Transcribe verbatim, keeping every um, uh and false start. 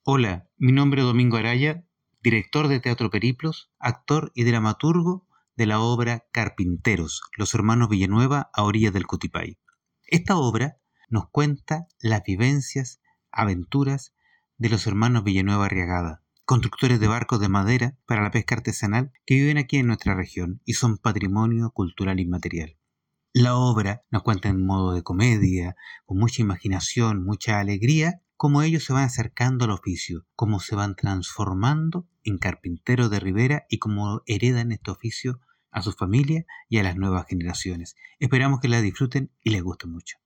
Hola, mi nombre es Domingo Araya, director de Teatro Periplos, actor y dramaturgo de la obra Carpinteros, Los Hermanos Villanueva a orillas del Cutipay. Esta obra nos cuenta las vivencias, aventuras de los hermanos Villanueva Arriagada, constructores de barcos de madera para la pesca artesanal que viven aquí en nuestra región y son patrimonio cultural inmaterial. La obra nos cuenta en modo de comedia, con mucha imaginación, mucha alegría, cómo ellos se van acercando al oficio, cómo se van transformando en carpinteros de ribera y cómo heredan este oficio a su familia y a las nuevas generaciones. Esperamos que la disfruten y les guste mucho.